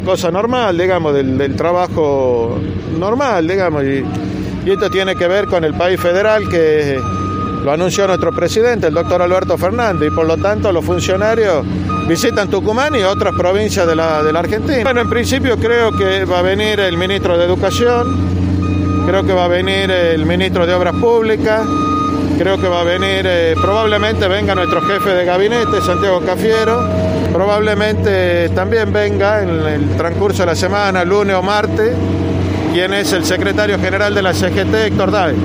Cosa normal, digamos, del trabajo normal, digamos, y esto tiene que ver con el país federal que lo anunció nuestro presidente, el doctor Alberto Fernández, y por lo tanto los funcionarios visitan Tucumán y otras provincias de la Argentina. Bueno, en principio creo que va a venir el ministro de Educación, creo que va a venir el ministro de Obras Públicas, creo que va a venir, probablemente venga nuestro jefe de gabinete, Santiago Cafiero, probablemente también venga en el transcurso de la semana, lunes o martes, quien es el secretario general de la CGT, Héctor Day.